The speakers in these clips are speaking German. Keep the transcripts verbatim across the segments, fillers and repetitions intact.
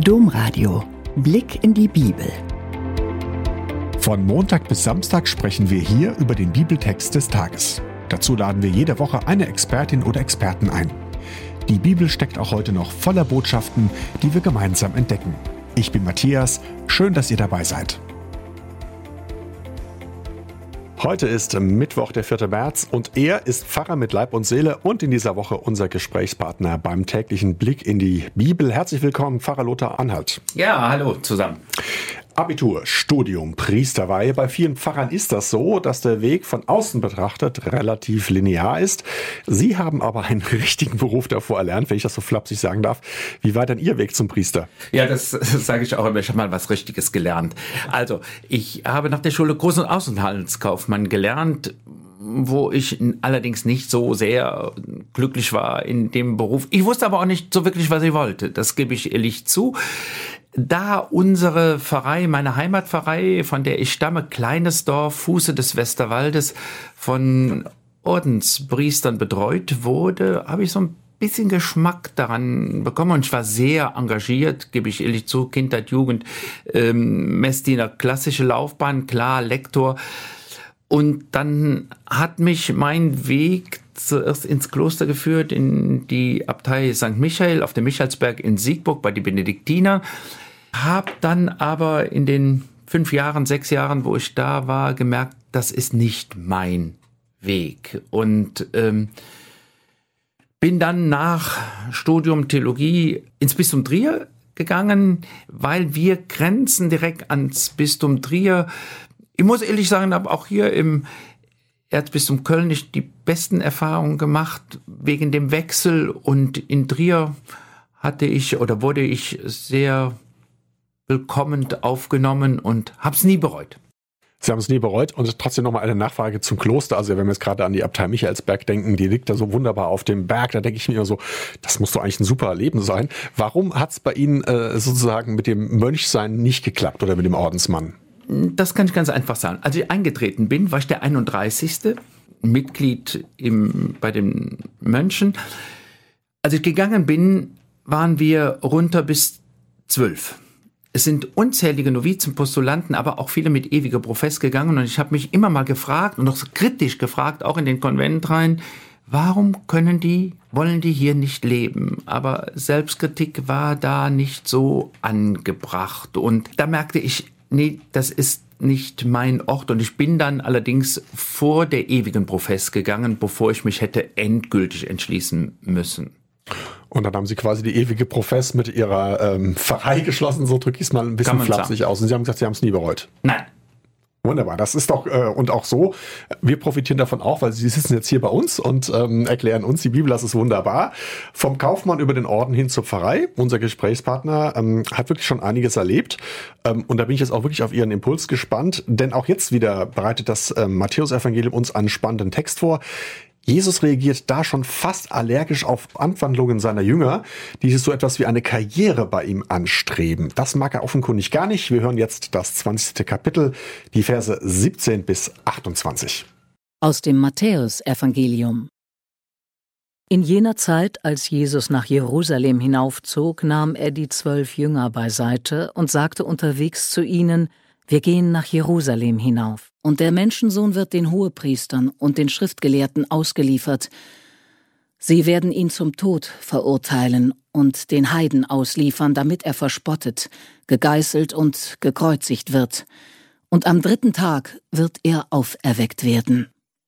Domradio. Blick in die Bibel. Von Montag bis Samstag sprechen wir hier über den Bibeltext des Tages. Dazu laden wir jede Woche eine Expertin oder Experten ein. Die Bibel steckt auch heute noch voller Botschaften, die wir gemeinsam entdecken. Ich bin Matthias, schön, dass ihr dabei seid. Heute ist Mittwoch, der vierte März, und er ist Pfarrer mit Leib und Seele und in dieser Woche unser Gesprächspartner beim täglichen Blick in die Bibel. Herzlich willkommen, Pfarrer Lothar Anhalt. Ja, hallo zusammen. Abitur, Studium, Priesterweihe. Bei vielen Pfarrern ist das so, dass der Weg von außen betrachtet relativ linear ist. Sie haben aber einen richtigen Beruf davor erlernt, wenn ich das so flapsig sagen darf. Wie war denn Ihr Weg zum Priester? Ja, das, das sage ich auch immer. Ich habe mal was Richtiges gelernt. Also, ich habe nach der Schule Groß- und Außenhandelskaufmann gelernt, wo ich allerdings nicht so sehr glücklich war in dem Beruf. Ich wusste aber auch nicht so wirklich, was ich wollte. Das gebe ich ehrlich zu. Da unsere Pfarrei, meine Heimatpfarrei, von der ich stamme, kleines Dorf, Fuße des Westerwaldes, von Ordenspriestern betreut wurde, habe ich so ein bisschen Geschmack daran bekommen. Und ich war sehr engagiert, gebe ich ehrlich zu, Kindheit, Jugend, ähm, Messdiener, klassische Laufbahn, klar, Lektor. Und dann hat mich mein Weg zuerst ins Kloster geführt, in die Abtei Sankt Michael auf dem Michaelsberg in Siegburg bei den Benediktiner. Hab dann aber in den fünf Jahren, sechs Jahren, wo ich da war, gemerkt, das ist nicht mein Weg. Und ähm, bin dann nach Studium Theologie ins Bistum Trier gegangen, weil wir grenzen direkt ans Bistum Trier. Ich muss ehrlich sagen, habe auch hier im Erzbistum Köln nicht die besten Erfahrungen gemacht wegen dem Wechsel. Und in Trier hatte ich oder wurde ich sehr willkommen aufgenommen und habe es nie bereut. Sie haben es nie bereut. Und trotzdem nochmal eine Nachfrage zum Kloster. Also wenn wir jetzt gerade an die Abtei Michaelsberg denken, die liegt da so wunderbar auf dem Berg, da denke ich mir immer so, das muss doch eigentlich ein super Leben sein. Warum hat es bei Ihnen äh, sozusagen mit dem Mönchsein nicht geklappt oder mit dem Ordensmann? Das kann ich ganz einfach sagen. Als ich eingetreten bin, war ich der einunddreißigste Mitglied im, bei den Mönchen. Als ich gegangen bin, waren wir runter bis zwölf. Es sind unzählige Novizen, Postulanten, aber auch viele mit ewiger Profess gegangen. Und ich habe mich immer mal gefragt und auch so kritisch gefragt, auch in den Konvent rein, warum können die, wollen die hier nicht leben? Aber Selbstkritik war da nicht so angebracht. Und da merkte ich, nee, das ist nicht mein Ort. Und ich bin dann allerdings vor der ewigen Profess gegangen, bevor ich mich hätte endgültig entschließen müssen. Und dann haben Sie quasi die ewige Profess mit Ihrer ähm, Pfarrei geschlossen, so drücke ich es mal ein bisschen flapsig sagen. aus. Und Sie haben gesagt, Sie haben es nie bereut. Nein. Wunderbar, das ist doch, äh, und auch so, wir profitieren davon auch, weil Sie sitzen jetzt hier bei uns und ähm, erklären uns die Bibel, das ist wunderbar. Vom Kaufmann über den Orden hin zur Pfarrei, unser Gesprächspartner ähm, hat wirklich schon einiges erlebt ähm, und da bin ich jetzt auch wirklich auf Ihren Impuls gespannt, denn auch jetzt wieder bereitet das ähm, Matthäusevangelium uns einen spannenden Text vor. Jesus reagiert da schon fast allergisch auf Anwandlungen seiner Jünger, die so etwas wie eine Karriere bei ihm anstreben. Das mag er offenkundig gar nicht. Wir hören jetzt das zwanzigste Kapitel, die Verse siebzehn bis achtundzwanzig. Aus dem Matthäusevangelium. In jener Zeit, als Jesus nach Jerusalem hinaufzog, nahm er die zwölf Jünger beiseite und sagte unterwegs zu ihnen: Wir gehen nach Jerusalem hinauf, und der Menschensohn wird den Hohepriestern und den Schriftgelehrten ausgeliefert. Sie werden ihn zum Tod verurteilen und den Heiden ausliefern, damit er verspottet, gegeißelt und gekreuzigt wird. Und am dritten Tag wird er auferweckt werden.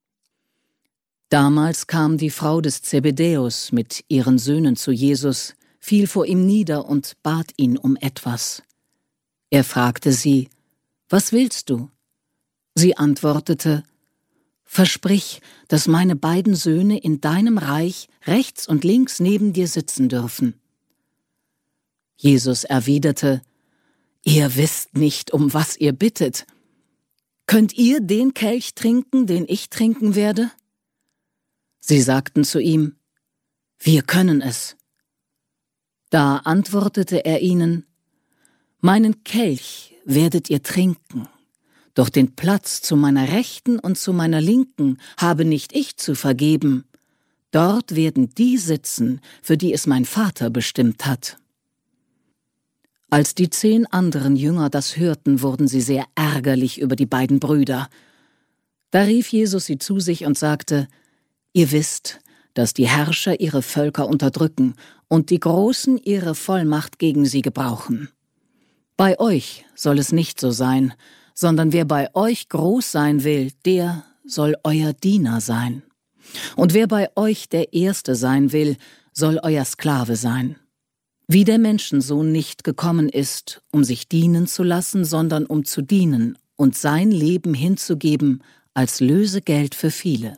Damals kam die Frau des Zebedäus mit ihren Söhnen zu Jesus, fiel vor ihm nieder und bat ihn um etwas. Er fragte sie: Was willst du? Sie antwortete: Versprich, dass meine beiden Söhne in deinem Reich rechts und links neben dir sitzen dürfen. Jesus erwiderte: Ihr wisst nicht, um was ihr bittet. Könnt ihr den Kelch trinken, den ich trinken werde? Sie sagten zu ihm: Wir können es. Da antwortete er ihnen: Meinen Kelch werdet ihr trinken, doch den Platz zu meiner Rechten und zu meiner Linken habe nicht ich zu vergeben. Dort werden die sitzen, für die es mein Vater bestimmt hat. Als die zehn anderen Jünger das hörten, wurden sie sehr ärgerlich über die beiden Brüder. Da rief Jesus sie zu sich und sagte: Ihr wisst, dass die Herrscher ihre Völker unterdrücken und die Großen ihre Vollmacht gegen sie gebrauchen. Bei euch soll es nicht so sein, sondern wer bei euch groß sein will, der soll euer Diener sein. Und wer bei euch der Erste sein will, soll euer Sklave sein. Wie der Menschensohn nicht gekommen ist, um sich dienen zu lassen, sondern um zu dienen und sein Leben hinzugeben als Lösegeld für viele.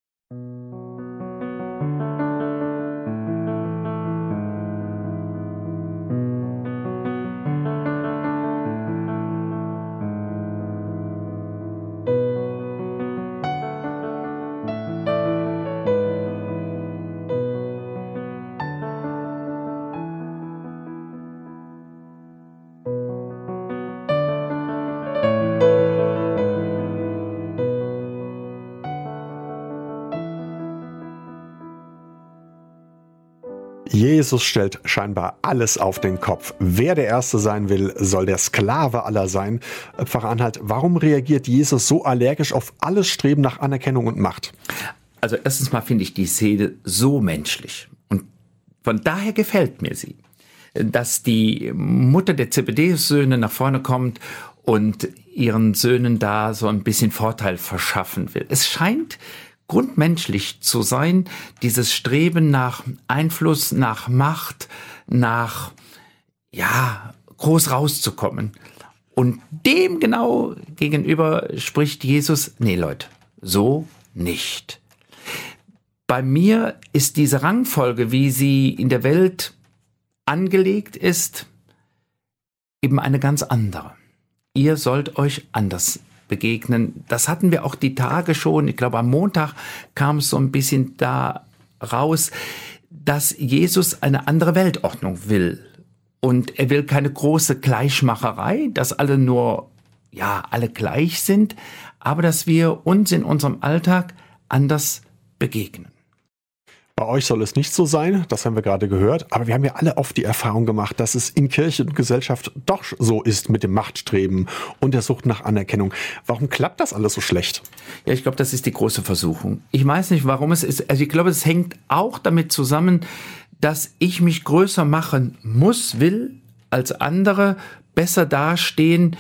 Jesus stellt scheinbar alles auf den Kopf. Wer der Erste sein will, soll der Sklave aller sein. Pfarrer Anhalt, warum reagiert Jesus so allergisch auf alles Streben nach Anerkennung und Macht? Also erstens mal finde ich die Szene so menschlich. Und von daher gefällt mir sie. Dass die Mutter der Zebedeus-Söhne nach vorne kommt und ihren Söhnen da so ein bisschen Vorteil verschaffen will. Es scheint grundmenschlich zu sein, dieses Streben nach Einfluss, nach Macht, nach, ja, groß rauszukommen. Und dem genau gegenüber spricht Jesus: Nee, Leute, so nicht. Bei mir ist diese Rangfolge, wie sie in der Welt angelegt ist, eben eine ganz andere. Ihr sollt euch anders begegnen. Das hatten wir auch die Tage schon. Ich glaube, am Montag kam es so ein bisschen da raus, dass Jesus eine andere Weltordnung will. Und er will keine große Gleichmacherei, dass alle nur, ja, alle gleich sind, aber dass wir uns in unserem Alltag anders begegnen. Bei euch soll es nicht so sein, das haben wir gerade gehört, aber wir haben ja alle oft die Erfahrung gemacht, dass es in Kirche und Gesellschaft doch so ist mit dem Machtstreben und der Sucht nach Anerkennung. Warum klappt das alles so schlecht? Ja, ich glaube, das ist die große Versuchung. Ich weiß nicht, warum es ist. Also ich glaube, es hängt auch damit zusammen, dass ich mich größer machen muss, will, als andere, besser dastehen.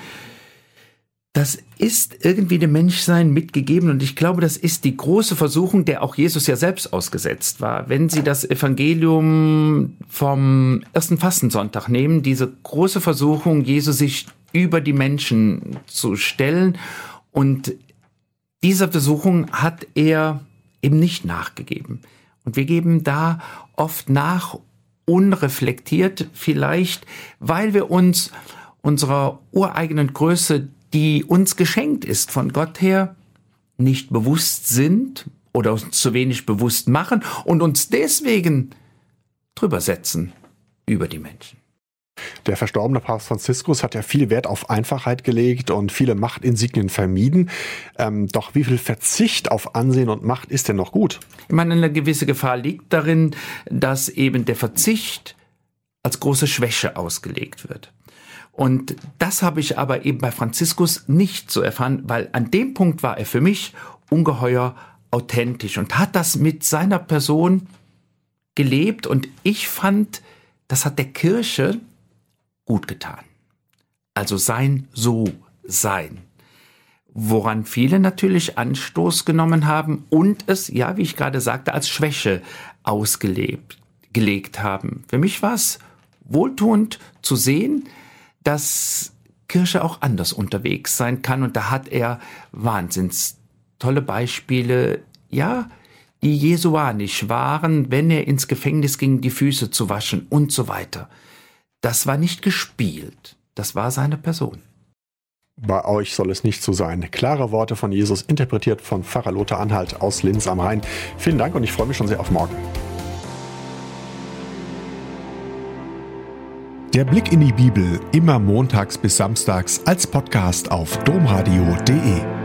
Das ist irgendwie dem Menschsein mitgegeben und ich glaube, das ist die große Versuchung, der auch Jesus ja selbst ausgesetzt war. Wenn Sie das Evangelium vom ersten Fastensonntag nehmen, diese große Versuchung, Jesus sich über die Menschen zu stellen, und dieser Versuchung hat er eben nicht nachgegeben. Und wir geben da oft nach, unreflektiert vielleicht, weil wir uns unserer ureigenen Größe, die uns geschenkt ist von Gott her, nicht bewusst sind oder uns zu wenig bewusst machen und uns deswegen drüber setzen über die Menschen. Der verstorbene Papst Franziskus hat ja viel Wert auf Einfachheit gelegt und viele Machtinsignien vermieden. Ähm, doch wie viel Verzicht auf Ansehen und Macht ist denn noch gut? Ich meine, eine gewisse Gefahr liegt darin, dass eben der Verzicht als große Schwäche ausgelegt wird. Und das habe ich aber eben bei Franziskus nicht so erfahren, weil an dem Punkt war er für mich ungeheuer authentisch und hat das mit seiner Person gelebt. Und ich fand, das hat der Kirche gut getan. Also sein So-Sein. Woran viele natürlich Anstoß genommen haben und es, ja, wie ich gerade sagte, als Schwäche ausgelebt, gelegt haben. Für mich war es wohltuend zu sehen, dass Kirche auch anders unterwegs sein kann. Und da hat er wahnsinns tolle Beispiele, ja, die jesuanisch waren, wenn er ins Gefängnis ging, die Füße zu waschen und so weiter. Das war nicht gespielt, das war seine Person. Bei euch soll es nicht so sein. Klare Worte von Jesus, interpretiert von Pfarrer Lothar Anhalt aus Linz am Rhein. Vielen Dank und ich freue mich schon sehr auf morgen. Der Blick in die Bibel, immer montags bis samstags als Podcast auf domradio punkt de.